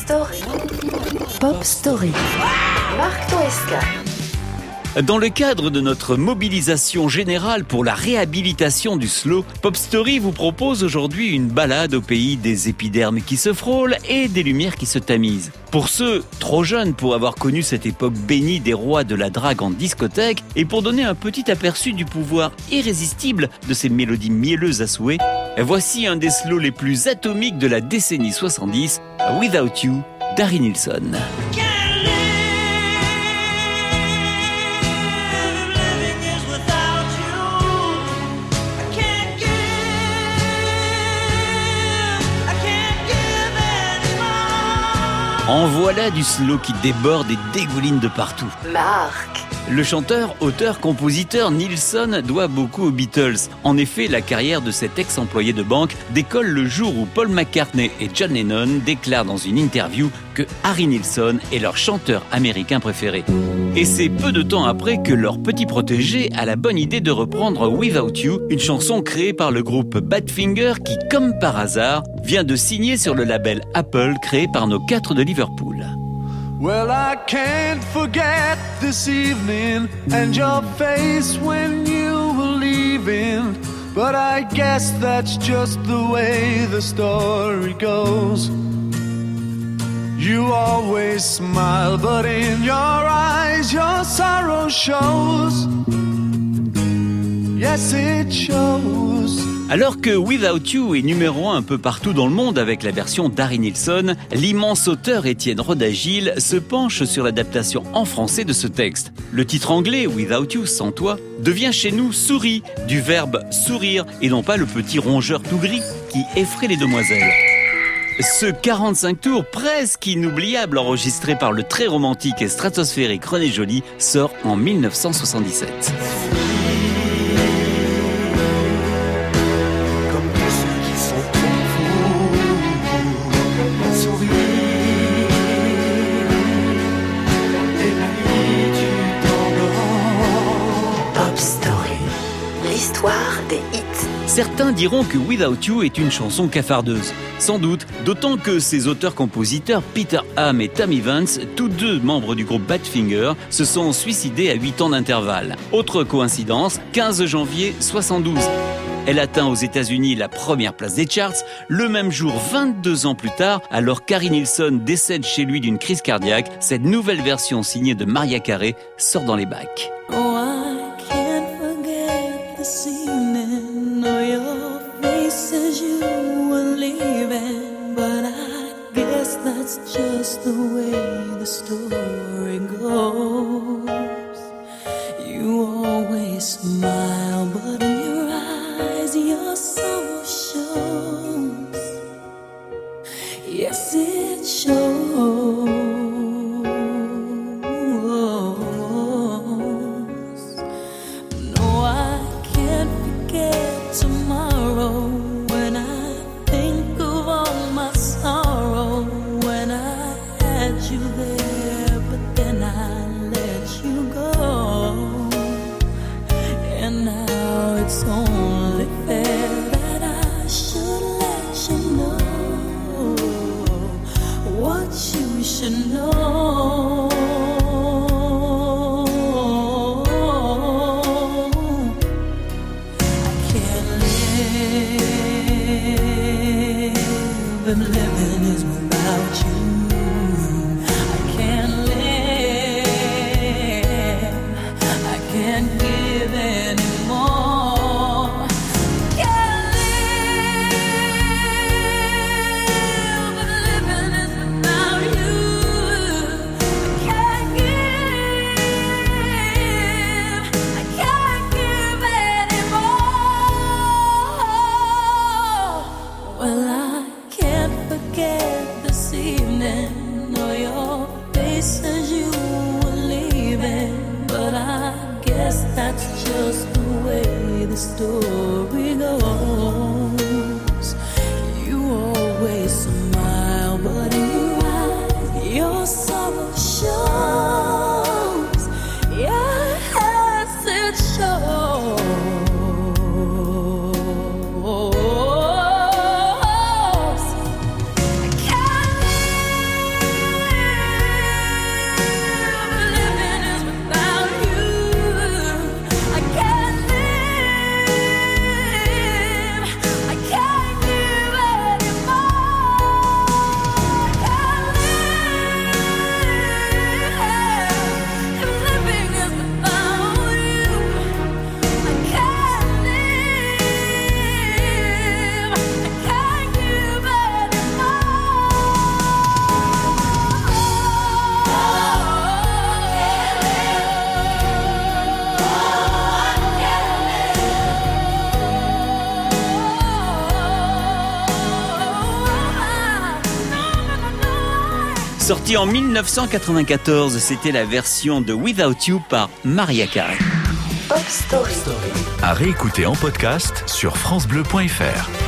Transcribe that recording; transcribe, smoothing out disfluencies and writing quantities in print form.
Story. Pop Story. Marc Toesca. Dans le cadre de notre mobilisation générale pour la réhabilitation du slow, Pop Story vous propose aujourd'hui une balade au pays des épidermes qui se frôlent et des lumières qui se tamisent. Pour ceux trop jeunes pour avoir connu cette époque bénie des rois de la drague en discothèque et pour donner un petit aperçu du pouvoir irrésistible de ces mélodies mielleuses à souhait, voici un des slows les plus atomiques de la décennie 70, Without You, d'Harry Nilsson. En voilà du slow qui déborde et dégouline de partout. Marc. Le chanteur, auteur, compositeur Nilsson doit beaucoup aux Beatles. En effet, la carrière de cet ex-employé de banque décolle le jour où Paul McCartney et John Lennon déclarent dans une interview que Harry Nilsson est leur chanteur américain préféré. Et c'est peu de temps après que leur petit protégé a la bonne idée de reprendre Without You, une chanson créée par le groupe Badfinger qui, comme par hasard, vient de signer sur le label Apple créé par nos 4 de Liverpool. Well, I can't forget this evening and your face when you were leaving, but I guess that's just the way the story goes. You always smile, but in your eyes your sorrow shows. Yes, it shows. Alors que Without You est numéro 1 un peu partout dans le monde avec la version d'Harry Nilsson, l'immense auteur Étienne Roda-Gil se penche sur l'adaptation en français de ce texte. Le titre anglais, Without You, sans toi, devient chez nous souris, du verbe sourire et non pas le petit rongeur tout gris qui effraie les demoiselles. Ce 45 tours presque inoubliable enregistré par le très romantique et stratosphérique René Joly sort en 1977. L'histoire des hits. Certains diront que Without You est une chanson cafardeuse. Sans doute, d'autant que ses auteurs-compositeurs Peter Ham et Tom Evans, tous deux membres du groupe Badfinger, se sont suicidés à 8 ans d'intervalle. Autre coïncidence, 15 janvier 72. Elle atteint aux États-Unis la première place des charts, le même jour 22 ans plus tard, alors qu'Harry Nilsson décède chez lui d'une crise cardiaque, cette nouvelle version signée de Mariah Carey sort dans les bacs. This evening, know your face as you were leaving, but I guess that's just the way the story goes. You always smile, but in your eyes your sorrow shows. Yes, it shows. Tomorrow, when I think of all my sorrow, when I had you there, but then I let you go, and now it's only fair that I should let you know what you should know. And living is without you. I can't live, I can't give anymore. Can't live, but living is without you. I can't give anymore. Well, I can't forget Sorti en 1994, c'était la version de Without You par Mariah Carey. Pop Story. À réécouter en podcast sur francebleu.fr.